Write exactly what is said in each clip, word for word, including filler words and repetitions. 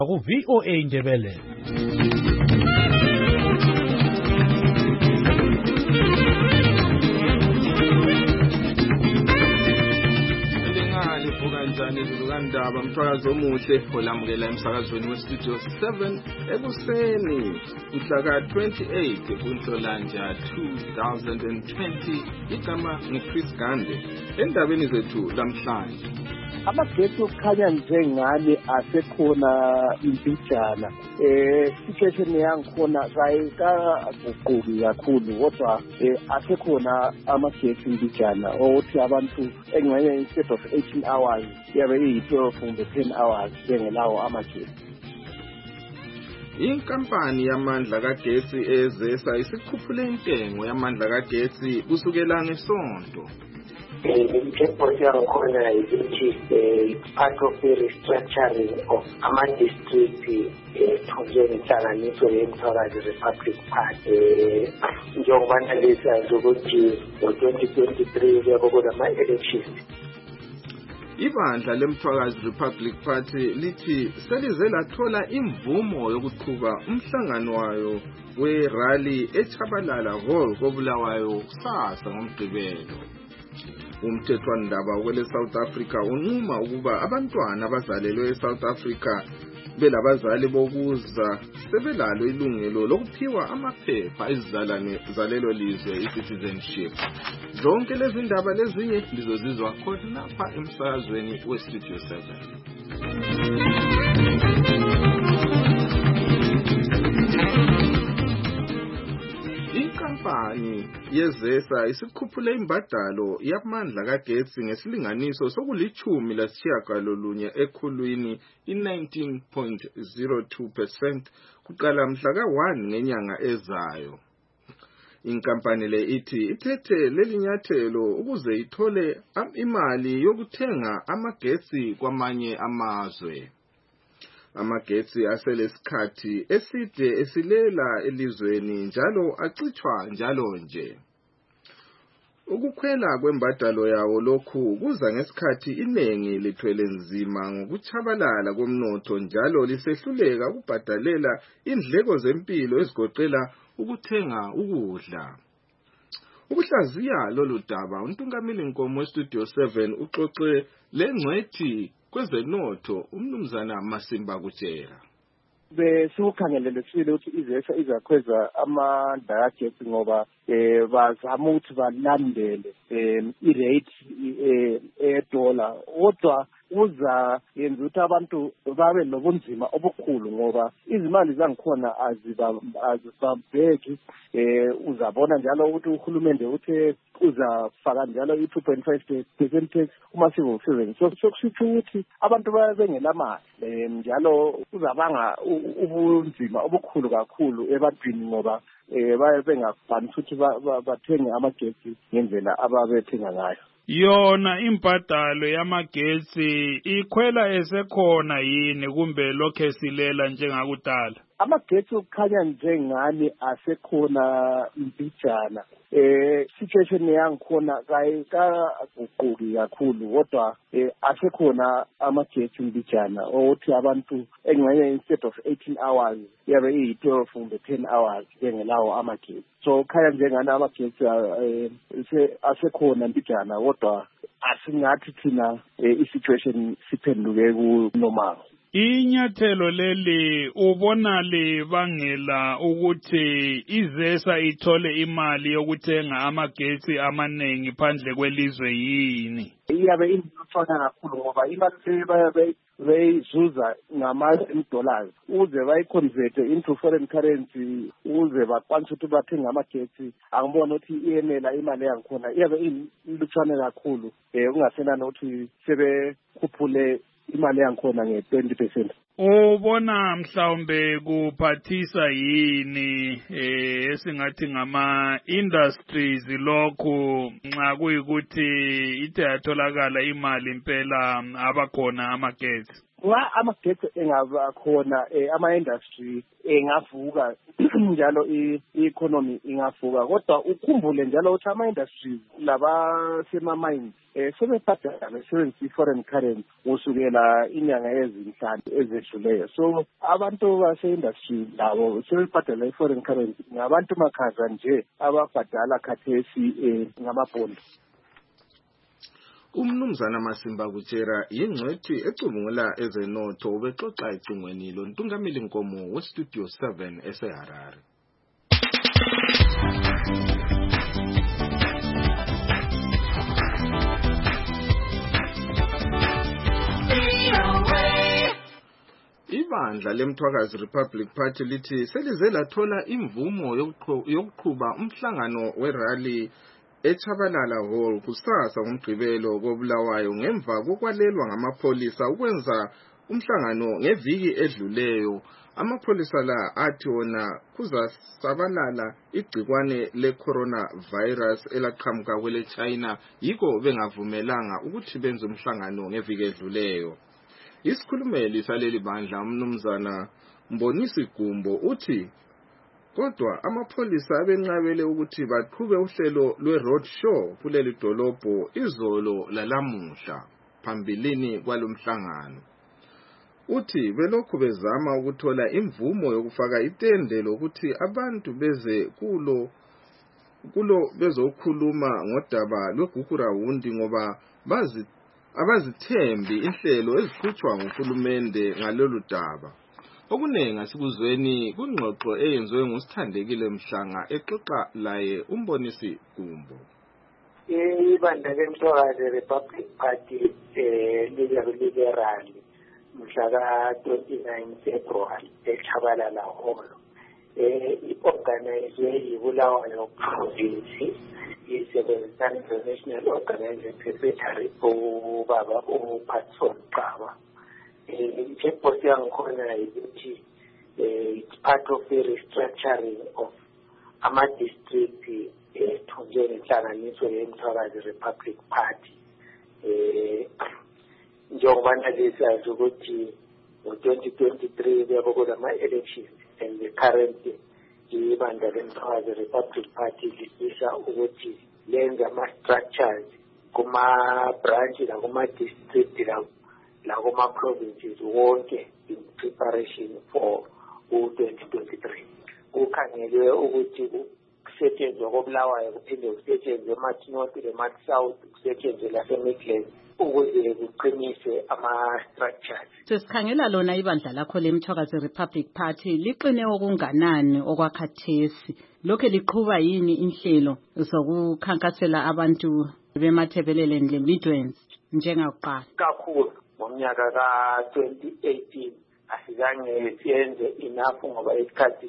ku V O A Ndebele. Kanjani izulukandaba mthwakazi omuhle olamukela emsakazweni westudio seven ekuseni mhla ka twenty-eight kuNhlolanja two thousand twenty. Igama ngiChris Gande. Endabeni zethu lamhlanje, amagesi okukhanya njengani asekhona impijana. Eh situation yangikhona kayikaguquki kakhulu kodwa asekhona amagesi impijana othi abantu engxenye instead of eighteen hours yabe iyi-twelve kumbe ten hours bengelawo amagesi. Inkampani yamandla kagesi ezesa isikhuphule intengo yamandla kagesi kusukela ngesonto. Import yangikhona ukuthi part of the restructuring of ama-district njengenhlanganiso yeMthwakazi Republic Party. Njengoba nalesiyazi ukuthi ngo-twenty twenty-three kuyabe kunama-elections. Ibandla leMthwakazi Republic Party lithi selize lathola imvumo yokuqhuba umhlangano wayo we-rally eChabalala Hall koBulawayo kusasa ngoMgqibelo. Umthethwandaba kwele South Africa unquma ukuba abantwana abazalelwe eSouth Africa belabazali bokuza sebelalo ilungelo lokuphiwa amaphepha ezizalwane zalelo lizwe i-citizenship. Zonke lezi ndaba lezinye lizozizwa khona lapha emsakazweni weStudio seven. Inkampani yezesa isikhuphule imbadalo yamandla kagesi ngesilinganiso sokulithumi lasishiyagalolunye ekhulwini i-nineteen point zero two percent kuqala mhla ka one ngenyanga ezayo. Inkampani le ithi ithethe lelinyathelo ukuze ithole imali yokuthenga amagesi kwamanye amazwe. Amagesi aselesikhathi eside esilela elizweni njalo acithwa njalo nje. Ukukhwela kwembadalo yawo lokhu kuza ngesikhathi inengi lithwele nzima ngokuchabalala komnotho njalo lisehluleka ukubhadalela indleko zempilo ezigoqela ukuthenga ukudla. Ukuhlaziya lolu daba uNtungamili Nkomo weStudio seven uxoxe lengcwethi kwezenotho umnumzana Masimba Kutshela. Besikukhangelelekile ukuthi izesa izakhweza amandla kagesi ngoba eh bazama ukuthi balandele i-rate e-dollar kodwa uza yenza ukuthi abantu babe nobunzima obukhulu ngoba izimali zangikhona azibambeki. eh uzabona njalo ukuthi uhulumende uthe uzafaka njalo i-two point five percent tax kuma-civil servants. So sokusho ukuthi abantu babengelamali njalo uzabanga ubunzima obukhulu kakhulu ebantwini ngoba eh baye bengakwanisi ukuthi bathenge amagesi ngendlela ababethenga ngayo. Yona imbadalo yamagesi ikhwela esekhona yini kumbe lokho silela njengakudala? Amagesi okukhanya njengani asekhona impijana. Eh situation yangikhona kayikaguquki kakhulu kodwa asekhona amagesi impijana othi abantu engxenye instead of eighteen hours yabe iyi-twelve kumbe ten hours bengelawo amagesi. So khaya njengani amagesi asekhona impijana kodwa asingathi thina i-situation siphenduke ku-normal. Inyathelo leli ubona libangela ukuthi izesa ithole imali yokuthenga amagesi amaningi phandle kwelizwe yini? Iyabe inzima kakhulu ngoba imali bayabe beyizuza ngama-dollars uze bayiconverte into foreign currency uze bakwanise ukuthi bathenge amagesi. Angibona ukuthi iyenela imali yangikhona iyabe ilutshwane kakhulu um ungasenani ukuthi sebekhuphule imali yangikhona nge-twenty percent. Ubona mhlawumbe kuphathisa yini eh esingathi ngama industries lokho nxa kuyikuthi ithe yatholakala imali impela abakhona amagesi? nga amagetsi engaba khona ama-industry engavuka njalo i-economy ingavuka, kodwa ukhumbule njalo ukuthi ama-industries laba sema-mines um sebebhadala besebenzisa i-foreign currency kusukela inyanga ezinhlanu ezedluleyo. So abantu base-industry labo sebebhadala i-foreign currency, ngabantu makhaza nje ababhadala khathesi um ngamabhondi. Umnumzana Masimba Kutshera yingcwethi ecubungula ezenotho ubexoxa ecingweni loNtungameli Nkomo weStudio seven eseHarare. Ibandla leMthwakazi Republic Party lithi selize lathola imvumo yokuqhuba umhlangano werally eChabalala Hall kusasa ngomgqibelo koBulawayo ngemva kokwalelwa ngamapholisa ukwenza umhlangano ngeviki edluleyo. Amapholisa la athi wona kuzasabalala igcikwane le-coronavirus elaqhamuka kwele China, yiko bengavumelanga ukuthi benze umhlangano ngeviki edluleyo. Isikhulumeli saleli bandla umnumzana Mbonisi Gumbo uthi kodwa amapholisa abenqabele ukuthi baqhube uhlelo lwe-road show kuleli dolobho izolo lalamuhla phambilini kwalomhlangano. Uthi belokhu bezama ukuthola imvumo yokufaka itende lokuthi abantu beze kulo kulo bezokhuluma ngodaba lweGugurawundi ngoba bazi abazithembi inhlelo ezikhutshwa nguhulumende ngalolu daba. Okunengi asikuzweni kungxoxo eyenziwe nguSithandekile Mhlanga exoxa laye uMbonisi Gumbo. Ibandla leMthwakazi Republic Party eh liberal mhla ka twenty-nine February eChabalala Hall. Eh iorganizwe yiBulawayo province isebenzisana ne-National Organizing Secretary ubaba uPatson Qaba. I-checkpoint yangikhona ukuthi it's part of the restructuring of ama-district ethunjwe ngenhlanganiso yeMthwakazi Republic Party. Eh njengoba nalisazi ukuthi ngo-twenty twenty-three kuyaba kulama-elections and the current ibandla leMthwakazi Republic Party lifisa ukuthi lenze ama-structures kuma-branch nakuma-district lakuma-provinces wonke in preparation for twenty twenty-three. Kukhangelwe ukuthi kusetshenzwe koBulawayo kuphinde kusetshenzwe eMath North eMath South kusetshenzwe lase-Midlands ukuze kuqinise ama-structures. Sesikhangela lona ibandla lakho leMthwakazi Republic Party liqine okunganani okwakhathesi. Lokho liqhuba yini inhlelo zokukhankasela abantu bemathebelele le-Midlands njengakuqala? Kakhulu ngomnyaka ka twenty eighteen asikange siyenze enough ngoba isikhathi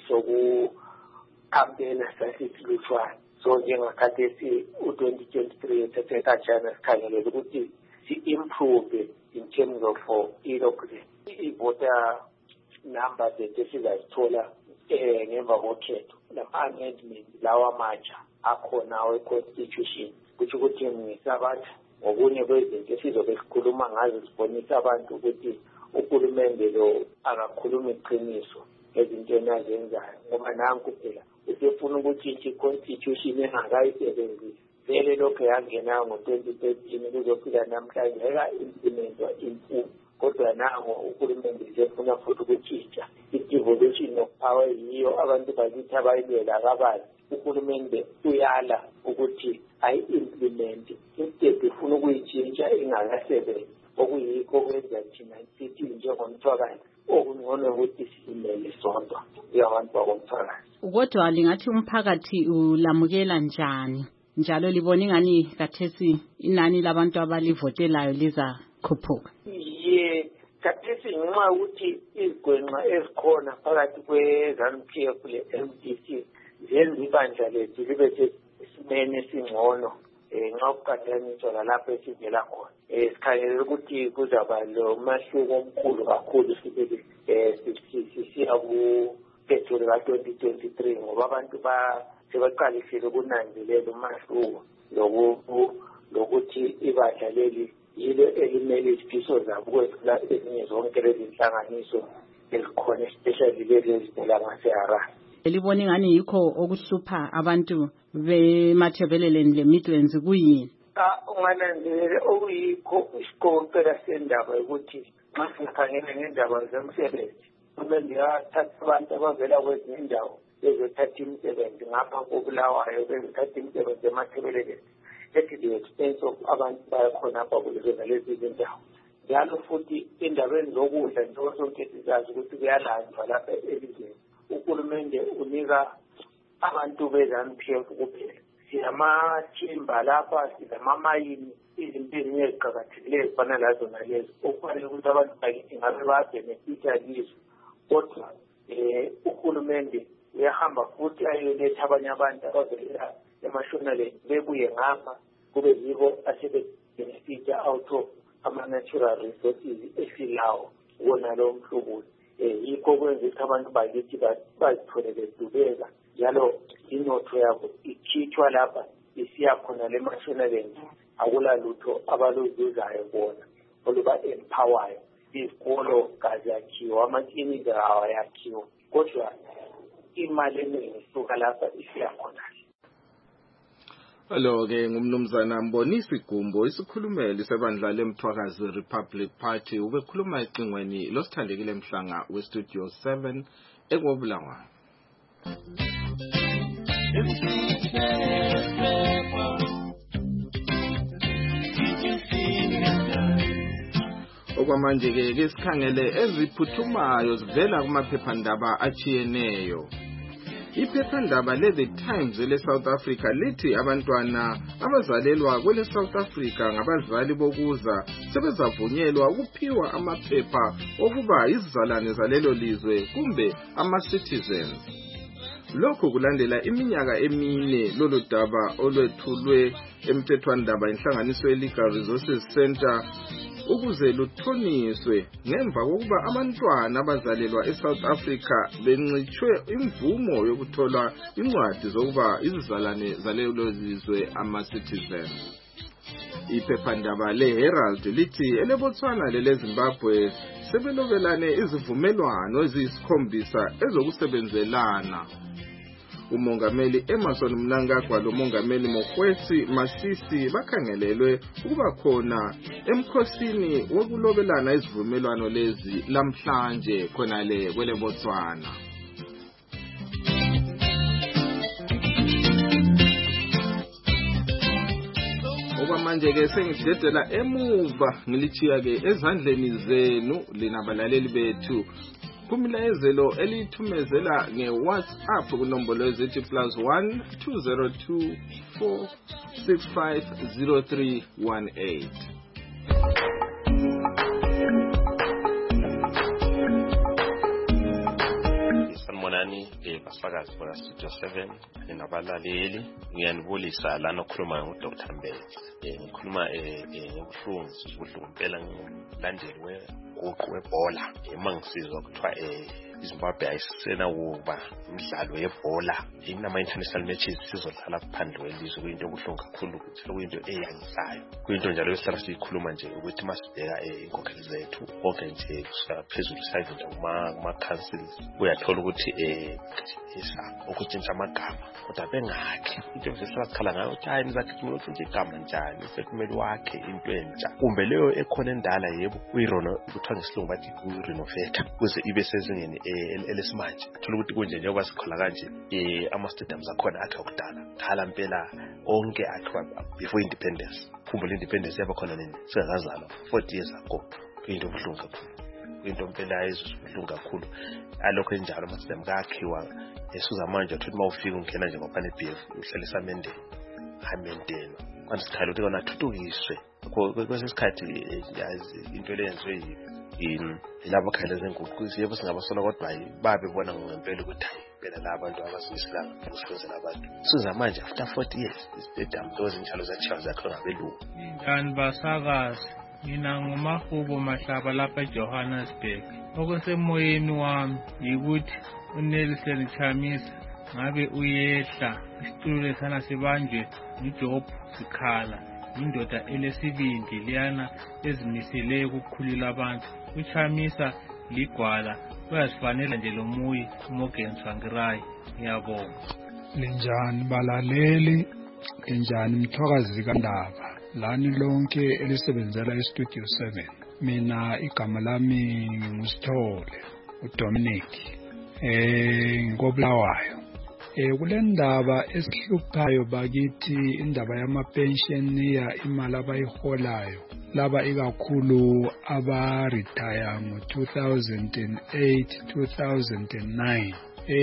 sokucampaigna sasisilutshwana. So njengakhathesi u-twenty twenty-three ethethe kanjani sikhangelele ukuthi si-improve in terms of inoculate i-voter numbers esizazithola eh ngemva kokhetho nama-amendment lawa amatsha akhona awe-constitution kuthi ukuthi ngisabatha okunye kwezinto esizobe sikhuluma ngazo sibonisa abantu ukuthi uhulumende lo akakhuluma iqiniso ezintweni azenzayo ngoba nanku phela usefuna ukuthi i-constitution engakayisebenzisi vele lokho yangenayo ngo-twenty thirteen kuzofika namhlanje ayika-implementwa imfundo kodwa nango uhulumende usefuna futhi ukutshintsha i-devolution of power yiyo abantu bakithi abayilwela kabanzi. Uhulumende uyala ukuthi ayi-implement instead ufuna ukuyitshintsha ingakasebenzi okuyikho kwenza thina sithi njengomthwakazi okungcono ukuthi simele sonke yabantu bakomthwakazi. Kodwa lingathi umphakathi ulamukela njani njalo libona ingani kathesi inani labantu abalivotelayo liza khuphuka? Ye kathesi ngenxa ukuthi izigwenxa ezikhona phakathi kwe-ZANU-P F le-M D C zenza ibandla lethu libe sesimeni esingcono nxa ukuqhathaniswa lalapho esivela khona. Sikhangelela ukuthi kuzaba lomahluko omkhulu kakhulu sibili sisiya kukhetho lika-twenty twenty-three ngoba abantu sebaqalisile ukunanzelela umahluko lokuthi ibandla leli yilo elimele izifiso zabo kwezila ezinye zonke lezi nhlanganiso ezikhona especially lezi ezivela ngase-Harare. Libona ingani yikho okuhlupha abantu beMatabeleland leMidlands kuyini? Ungananzelele okuyikho isiqoqela sendaba ukuthi nxa sikhangela ngendaba zomsebenzi kumele yathatha abantu abavela kwezinye indawo bezothatha imisebenzi ngapha koBulawayo bezothatha imisebenzi eMatabeleland at the expense of abantu bayakhona apha kulezona lezi zindawo. Njalo futhi endabeni zokudla njengoba sonke sizazi ukuthi kuyalanjwa lapha elizweni. Uhulumende unika abantu be-Z A N P F kuphela. Sinamathimba lapha, sinamamayini, izinto ezinye eziqakathekileyo ezifana lazo nalezo okufanele ukuthi abantu bakithi ngabe babhenefitha kizo. Kodwa um uhulumende uyahamba futhi ayoletha abanye abantu abavelela eMashonaland bebuye ngapha kube yibo asebebhenefitha out of ama-natural resources esilawo wona lo mhlobo. Yikho kwenza ukuthi abantu bakithi bazithole bedubeka njalo inotho yabo ikhitshwa lapha isiya khona leMashonaland. Akula lutho abaluzuzayo bona oluba-empowayo. Izikolo kaziyakhiwa, amakliniki awayakhiwa, kodwa imali eningi isuka lapha isiya khona. Alo-ke ngumnumzana Mbonisi Gumbo, isikhulumeli sebandla leMthwakazi Republic Party, ubekhuluma ecingweni losithandekile Mhlanga weStudio seven eKobulawayo. Okwamanje-ke ke sikhangele eziphuthumayo zivela kumaphephandaba achiyeneyo. Iphephandaba le-The Times ele-South Africa lithi abantwana abazalelwa kwele South Africa ngabazali bokuza sebezavunyelwa ukuphiwa amaphepha okuba izizalwane zalelo lizwe kumbe ama-citizens. Lokhu kulandela iminyaka emine lolu daba olwethulwe emthethwandaba inhlanganiso ye-Legal Resources Center ukuze luthoniswe ngemva kokuba abantwana abazalelwa eSouth Africa bencitshwe imvumo yokuthola incwadi zokuba izizalwane zalelo lizwe ama-citizen. Iphephandaba le-Herald lithi eleBotswana leleZimbabwe sebelobelane izivumelwano eziyisikhombisa ezokusebenzelana. Umongameli Emmerson Mnangagwa lomongameli Mokgweetsi Masisi bakhangelelwe ukuba khona emkhosini wokulobelana izivumelwano lezi lamhlanje khonale kwele Botswana. Okwamanje-ke sengidedela emuva ngilithiya-ke ezandleni zenu linabalaleli bethu. Kumilayezelo elithumezela nge-WhatsApp kunombolo ezithi plus one two zero two four six five zero three one eight. Sanibonani basakazi baka Studio seven nabalaleli, ngiyanibulisa lana okhuluma nguDr Mbezi. Ngikhuluma ngobuhlungu ubuhlungu impela ngumlandeli weguqu webhola. Mangisizwa kuthiwa iZimbabwe ayisena ukuba umdlalo webhola inama international matches sizodlala phandle kwelizwe, kuyinto ebuhlungu kakhulu ukuthi kuyinto eyangisayo. Kuyinto njalo esihlala siyikhuluma nje ukuthi masibheka inkokheli zethu konke nje kusukela phezulu sayivula kuma councils uyathola ukuthi eh isa ukutshintsha amagama kodwa bengakhe into esihlala sikhala ngayo ukuthi hayi nizathi ukuthi igama njani sekumele wakhe into entsha kumbe leyo ekhona endala yebo uyirono kuthiwa ngesilungu bathi urenovate kuze ibe sezingeni elesimanje. Thola ukuthi kunje njengoba sikhola kanje eh ama stadiums akhona akhe okudala khala impela onke akhiwa before independence. Khumbula independence yaba khona nini singakazalwa forty years ago. Into obuhlungu kakhulu, into impela ezibuhlungu kakhulu. Alokho enjalo ama stadium akhiwa esuza manje uthi mawufika ungena nje ngopane B F uhlele samendeni hamentenwa kanti sikhalo ukuthi kona thuthukiswe kwesesikhathi yazi into lenzwe in labo khala zenguquko yebo singabasola kodwa babe bona ngempela ukuthi phela la abantu abasisilanga ukusebenzela abantu siza manje after forty years istadium those injalo zachiwa zakho ngabelungu. Njani basakazi, mina nguMahubo Mahlaba lapha eJohannesburg. Okusemoyeni wami yikuthi uNelson Chamisa ngabe uyehla isitulo lesana sibanjwe uJob Sikhala indoda elesibindi liyana ezimisele ukukhulula abantu. UChamisa ligwala uyazifanela nje lo Muyi uMorgan Tsvangirai. Ngiyabonga. Linjani balaleli, linjani mthokazi kaNdaba, lani lonke elisebenzela eStudio seven. Mina igama lami ngusithole uDominic eh ngobulawayo. Eh kule ndaba esihluphayo bakithi indaba yama pensioner imali abayiholayo laba ikakhulu aba retire ngo two thousand eight two thousand nine.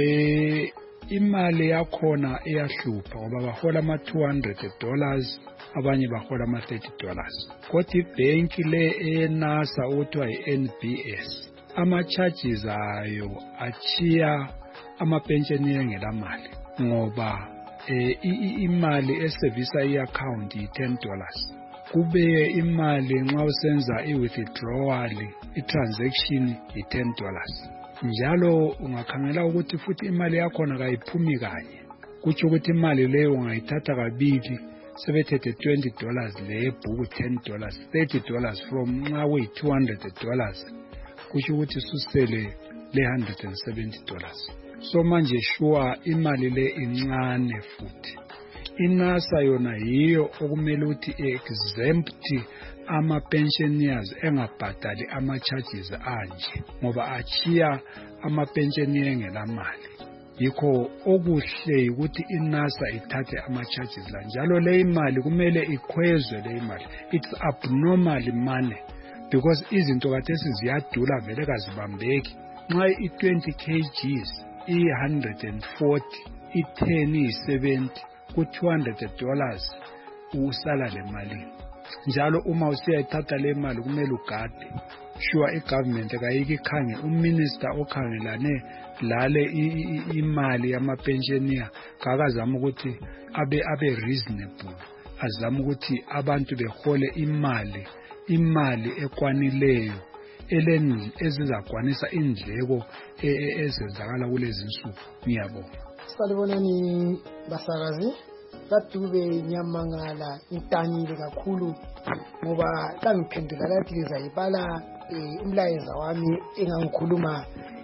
Eh imali yakhona iyahlupha ngoba bahola ama two hundred dollars abanye bahola ama thirty dollars. Kodwa ibhenki le eNASA okuthiwa yi-N B S ama charges ayo achiya ama pensioner ngelamali ngoba eh imali esevisa iaccount yi ten dollars. Kube imali nxa usenza i-withdrawal i-transaction yi ten dollars. Njalo ungakhangela ukuthi futhi imali yakhona kayiphumi kanye. Kutsho ukuthi imali leyo ungayithatha kabili sebethethe twenty dollars lebhuku ten dollars, thirty dollars from nxa kuyi two hundred dollars. Kutsho ukuthi susele le one hundred seventy dollars. So manje sure imali le incane futhi. iNASA yona yiyo okumele ukuthi exempt ama pensioners engabhadali ama charges anje ngoba achiya ama pensioner ngelamali. Yikho okuhle ukuthi iNASA ithathe ama charges la njalo le imali kumele ikhwezwe le imali. It's abnormal money because izinto kathesi ziyadula vele kazibambeki. Nxa i twenty kilograms i one hundred forty, i ten i seventy, ku two hundred dollars usala le mali. Njalo uma usiyathatha le mali kumele ugade sure igovernment kayikikhange uminister okhangelane lale imali yama pensioner kakazama ukuthi abe abe reasonable, azama ukuthi abantu behole imali imali ekwanileyo eleni ezizakwanisa indleko ezenzakala kulezi insuku. Ngiyabonga. Salibonani basakazi, kaDube nyamangala intanile kakhulu ngoba xa ngiphendula lathi lizayibala umlayeza wami engangikhuluma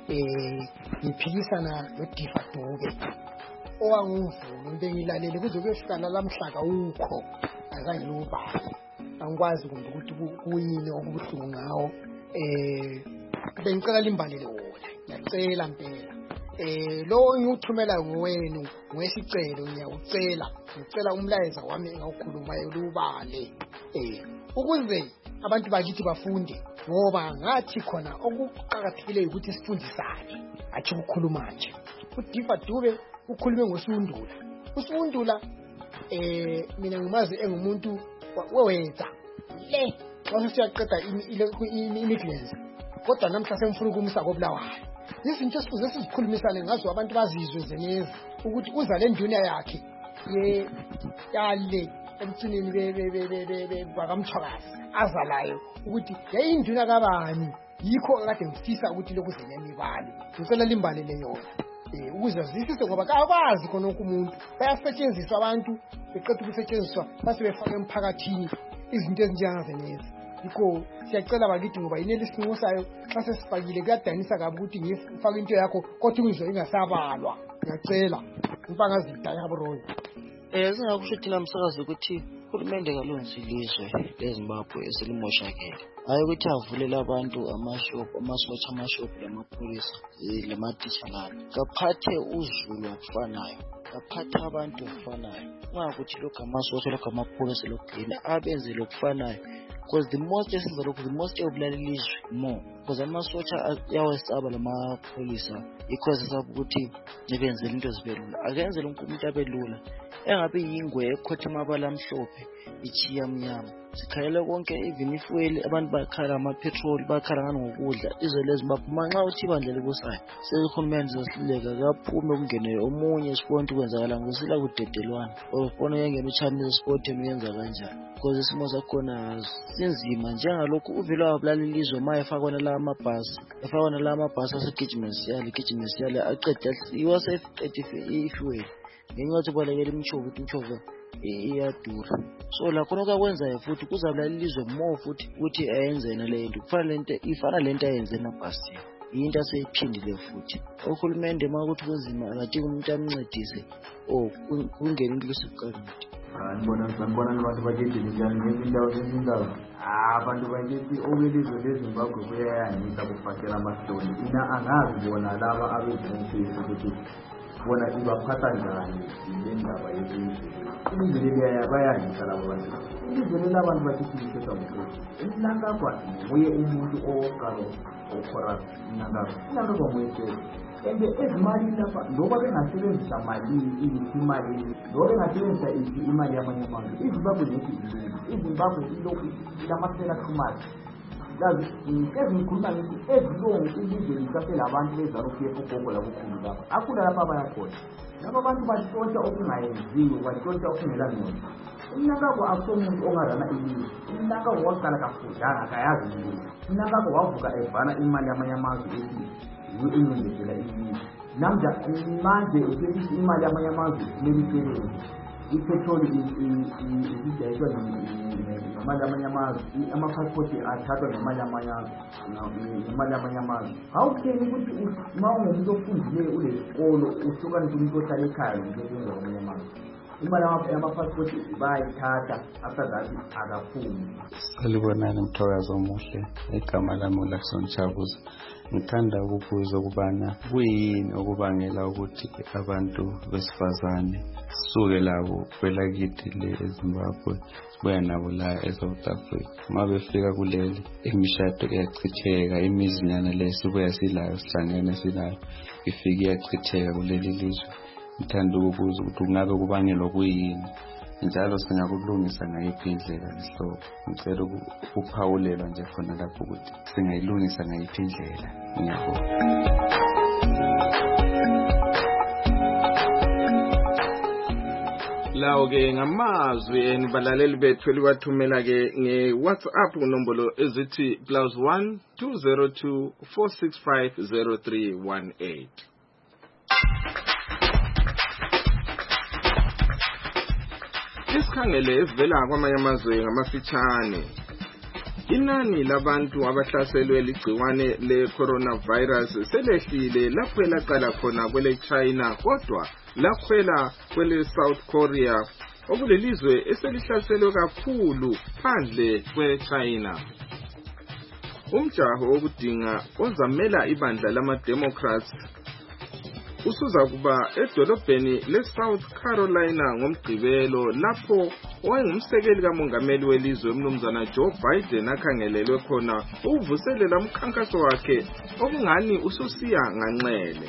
ngiphikisana noDiva Dube owangumvulu bengilalele kuze kuyefika lamhlaka ukho azange ubala angikwazi kumbe ukuthi kuyini okubuhlungu ngawo. eh bengicela limbalele wona, ngiyacela impela. eh lo ngiyuthumela wenu ngwesicelo, ngiyawucela ngicela umlayeza wami engawukhulumayo lubale eh ukuze abantu bakithi bafunde, ngoba ngathi khona okuqhakathekile ukuthi sifundisane athi ukukhuluma nje. uDiva Dube ukhulume ngosundula. Usundula eh mina ngimazi engumuntu wewetha le xa siyaqeda i-Midlands, kodwa namhla semfuna ukumisa koBulawayo. Izinto esifuze sizikhulumisane ngazo abantu bazizwe zenezi ukuthi uza le nduna yakhe ye yale emthinini be bakamthwakazi azalayo ukuthi yayinduna kabani, yikho kade ngifisa ukuthi lokuzenyani ibali. Ngicela limbalele yona eh ukuze zisise ngoba kabazi khona umuntu bayasetshenziswa abantu beqeda ukusetshenziswa base befaka emphakathini izinto ezinjengazenezi. Yikho siyacela bakithi ngoba yineli isinqumo sayo xa sesifakile kuyadanisa kabi ukuthi ngifake into yakho kodwa uzwe ingasabalwa. Ngiyacela impangazida yaboroni. Eh singakusho thina umsakazi ukuthi uhulumende kalonzi ilizwe leZimbabwe eselimoshakele. Hayi ukuthi avulela abantu amashop, amasotsha amashop lamapholisa lamatitshalana. Kaphathe uzulu akufanayo, kaphathe abantu akufanayo. Ungakuthi lokho amasotsha lokho amapholisa lokugcina abenze lokufanayo. Because the most cases are the most oblalelizwe more. Because amasotsha yawesaba lamapholisa because sabukuthi nibenzele into zibelula. Akenzele umuntu abelula. Engabe yingwe ekhotha amabala amhlophe ichiya mnyama. Sikhayela konke even ifuel abantu bakhala ama petrol bakhala ngani ngokudla izwe leZimbabwe manxa uthi bandla lekusayo. Sekuhulumeni zosileka kaphume kungene omunye isipont kwenzakala ngosila kudedelwana. Ofona yengena uChamisa sport eyenza kanjani. Because isimo sakhona sinzima njengalokho uvela wabulalelizwe maye efakwa la amabhasi. Efakwa la amabhasi asegijimesi yale gijimesi yale aqeda iwase eqeda ifuel. Ngingathi balekela imchovu imchovu iyadura. So la khona kwakwenzayo futhi kuzabula ilizwe more futhi ukuthi ayenze nale nto kufana lento ifana lento ayenze naBhasi into aseyiphindile futhi uhulumende makuthi kunzima akadinga umuntu amncedise oh kungena into lesikuqalile. Ngibona ngibona abantu bakithi njani ngezindawo ezindawo abantu bakithi okwelizwe leZimbabwe kuyayangisa kufakhela amasitoni ina angazi bona laba abezinto ukuthi bona ibaphatha njani indaba yezizwe ilizwe leli bayangisa labo bantu ilizwe labantu bakithi lithetha ukuthi inanga kwathi uye umuntu okalo okora inanga inanga kwamwethe ende ezimali lapha ngoba bengasebenzisa mali imali ngoba bengasebenzisa imali yamanye amazwe iZimbabwe nethi iZimbabwe ilokhu lamasela khumali lazi ezikhuluma ngithi ezilongo ilizwe lisafela abantu bezarufiye kugongo labukhulu lapha akula lapha abayakhona laba bantu batshontsha okungayenziwe batshontsha okungela ngcono inakabo akusomuntu ongarana ilizwe inakabo waqala kafudanga akayazi ilizwe inakabo wavuka evana imali yamanye amazwe ethi uyingezela ilizwe namja manje usethi imali yamanye amazwe nemiphelelo ipetrol idayiswa nemali yamanye amazwe ama-passport athathwa nemali yamanye amazwe awutheni ukuthi uma ungumuntu ofundileyo ulesikolo uhlukanise umuntu ohlala ekhaya ngokwenza kwamanye amazwe imali yama-passport bayayithatha after that akaphumi. Salibonani Mthokazi omuhle igama lami uLakson Chabuza. Ngithanda ukubuza ukubana kuyini okubangela ukuthi abantu besifazane suke labo kwelakithi le eZimbabwe buya nabo la eSouth Africa uma befika kuleli imishado iyachitheka imizinyana lesibuya silayo sihlangene sinayo ifike iyachitheka kuleli lizwe. Ngithanda ukubuza ukuthi kungabe kubangelwa kuyini njalo singakulungisa ngayiphi indlela lesihlobo. Ngicela ukuphawulelwa nje khona lapho ukuthi singayilungisa ngayiphi indlela. Ngiyabonga. Lawo ke ngamazwi enibalaleli bethu eliwathumela ke ngeWhatsApp unombolo ezithi plus one two zero two four six five zero three one eight. Isikhangele esivela kwamanye amazwe ngamafitshane. Inani labantu abahlaselwe ligciwane le-coronavirus selehlile lapho elaqala khona kwele China kodwa lakhwela kwele South Korea okulelizwe eselihlaselwe kakhulu phandle kwe-China. Umjaho wokudinga ozamela ibandla lama-Democrats usuza kuba edolobheni le-South Carolina ngomgqibelo lapho owayengumsekeli kamongameli welizwe umnumzana Joe Biden akhangelelwe khona ukuvuselela umkhankaso wakhe okungani ususiya nganxele.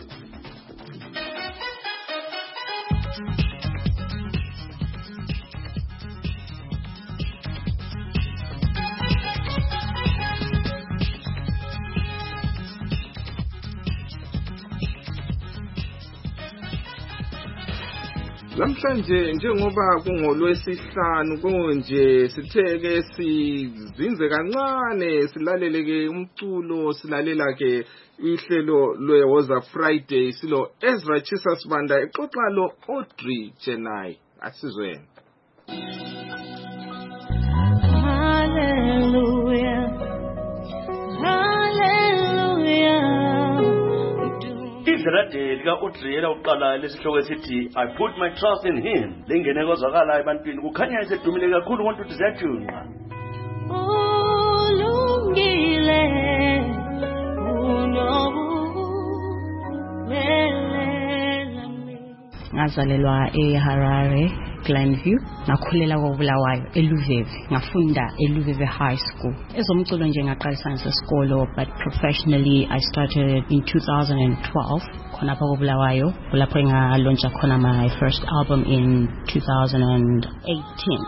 Lamhlanje njengoba kungolwesihlanu konje sitheke sizinze kancane silalele ke umculo silalela ke ihlelo lweWoza Friday silo Ezra Chisasibanda exoxa lo Audrey Chenai asizweni. Hallelujah Hallelujah. Izradeli ka-Audrey uqala lesihloko esithi I put my trust in him lengene kozwakala ebantwini kukhanya esedumile kakhulu konke ukuthi ziyajunqa. Ulungile unobumelela. Ngazalelwa eHarare Glenview ngakhulela koBulawayo eLuveve ngafunda eLuveve High School ezomculo nje ngaqalisa ngesikolo but professionally I started in two thousand twelve khona lapha koBulawayo lapho ngalauncha khona my first album in two thousand eighteen.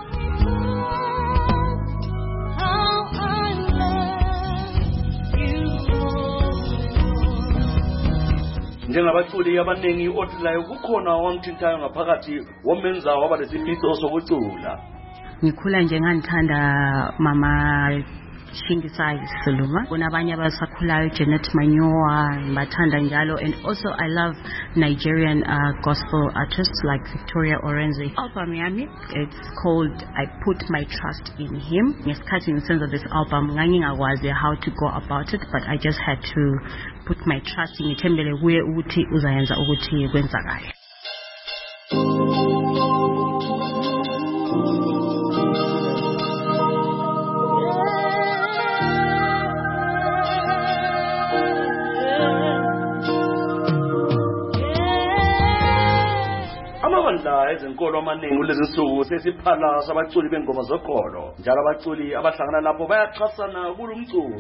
Njengabaculi abaningi otilayo kukhona wamthintayo ngaphakathi womenza waba lesifiso sokucula. Ngikhula nje ngandithanda mama Shingisai Siluma. Kunabanye abasakhulayo Janet Manyoa, Mbathanda Njalo, and also I love Nigerian uh, gospel artists like Victoria Orenze. Album yami, it's called I Put My Trust in Him. Ngesikhathi in the sense of this album, ngangingakwazi how to go about it, but I just had to put my trust in ngithembele kuye ukuthi uzayenza ukuthi kwenzakale. Amabandla ezinkolo amaningi kulezi nsuku sesiphala sabaculi bengoma zokholo, njalo abaculi abahlangana lapho bayaxhasana kulumculo.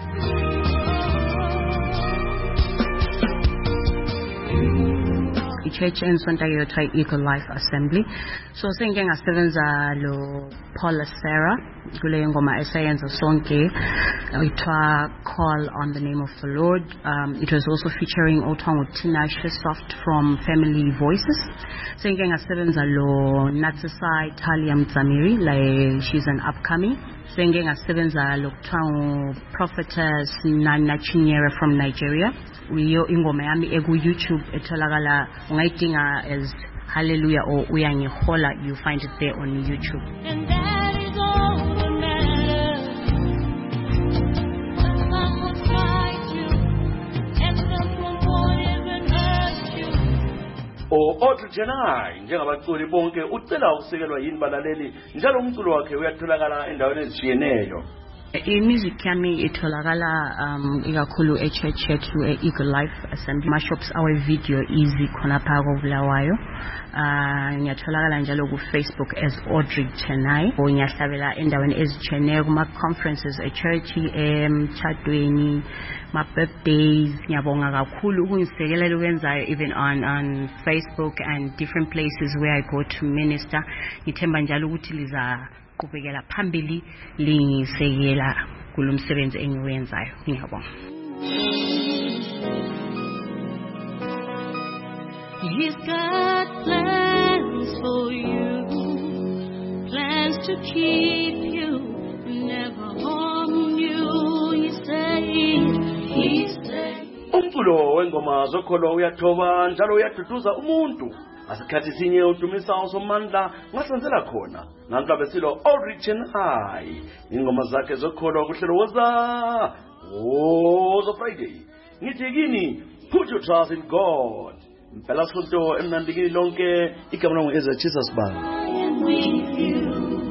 Church in Santa Yotwa Eagle Life Assembly. So singing ngasebenza lo Paula Sarah kule ngoma esayenza sonke itwa Call on the Name of the Lord. Um, it was also featuring Otwangu Tina Shesoft from Family Voices. Singing ngasebenza lo Natsisai Talia Mzamiri, like she's an upcoming. Singing ngasebenza lo Otwangu Prophetess Nana Chinyere from Nigeria. Uyo ingoma yami egu YouTube etholakala ungayidinga as Hallelujah or uyangihola, you find it there on YouTube. And that is all that matters. When someone fights you and someone won't even hurt you. O Audrey Jenai njengabaculi bonke ucela ukusekelwa yini balaleli njalo umculo wakhe uyatholakala endaweni ezitshiyeneyo. I-music yami itholakala um ikakhulu e-church yethu e-Eagle Life Assembly. Mashops our video easy khona phaka koBulawayo. Uh, ngiyatholakala njalo ku-Facebook as Audrey Chenai. Ngiyahlabela endaweni ezitshiyeneyo kuma-conferences e-church, emtshadweni, ma-birthdays. Ngiyabonga kakhulu ukungisekelela ukwenzayo even on, on Facebook and different places where I go to minister. Ngithemba njalo ukuthi liza kubekela phambili lingisekela kulomsebenzi engiwenzayo. Ngiyabonga. He's got plans for you, plans to keep you, never harm you. He said, he said. Umculo wengoma zokholo uyathoba njalo uyaduduza umuntu. Asikhathi sinye udumisa usomandla ngasenzela khona nanka besilo Audrey Chenai ingoma zakhe zokholo kuhlelo woza woza Friday ngithi kini put your trust in God impela sonto emnandikini lonke igama langu Ezra Jesus Bang. I am with you.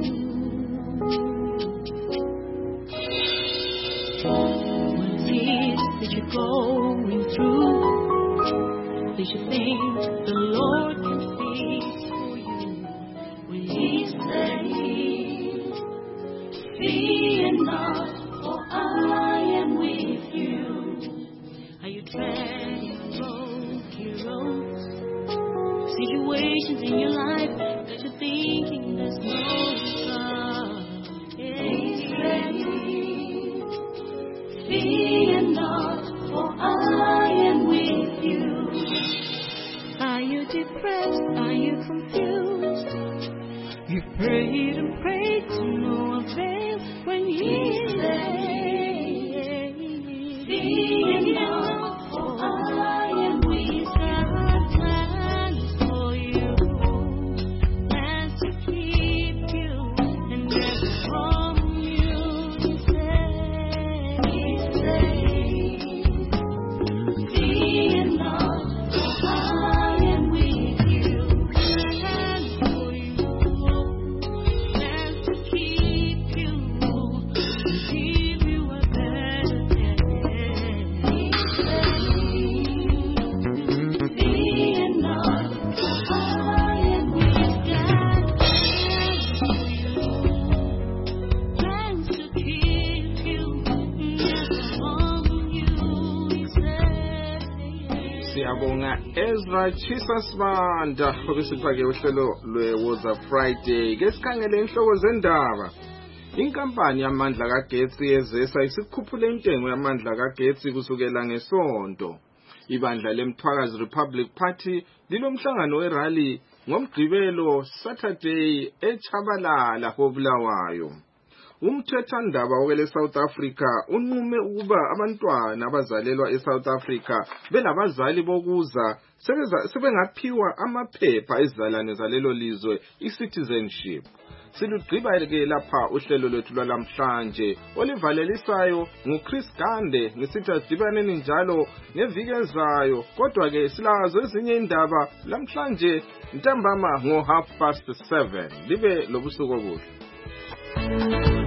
What it is that you're going through, that you think the Lord can fix for you. When He says, fear not, for I am with you. Are you treading broken roads? Situations in your life that you're thinking there's no God. He says, fear not, for I am with you. Are you depressed? Are you confused? You've prayed and prayed to no avail. When He says, fear not, for I am with you. Plans for you, plans to keep you and never harm you. He says, He says, fear not, for I am with you. Plans for you, plans to keep you and give you a better day. He says, fear not, for I am with God. Plans for you, plans to keep you, never harm you. He says, Siyabonga Ezra Jesus Banda okusipha uhlelo lweWoza Friday. Ke sikhangele inhloko zendaba. Inkampani yamandla kagetsi yezesa isikhuphule intengo yamandla kagetsi kusukela ngesonto. Ibandla leMthwakazi Republic Party lilomhlangano werally ngomgqibelo Saturday eChabalala koBulawayo. umthethandaba wele South Africa unqume ukuba abantwana abazalelwa eSouth Africa belabazali bokuza sebeza sebengaphiwa amaphepha ezizalwane zalelo lizwe i-citizenship. Silugqiba ke lapha uhlelo lwethu lwalamhlanje olivalelisayo nguChris Gande ngisithi asidibaneni njalo ngeviki ezayo, kodwa ke silazo ezinye indaba lamhlanje ntambama ngo half past seven. Libe lobusuku obuhle.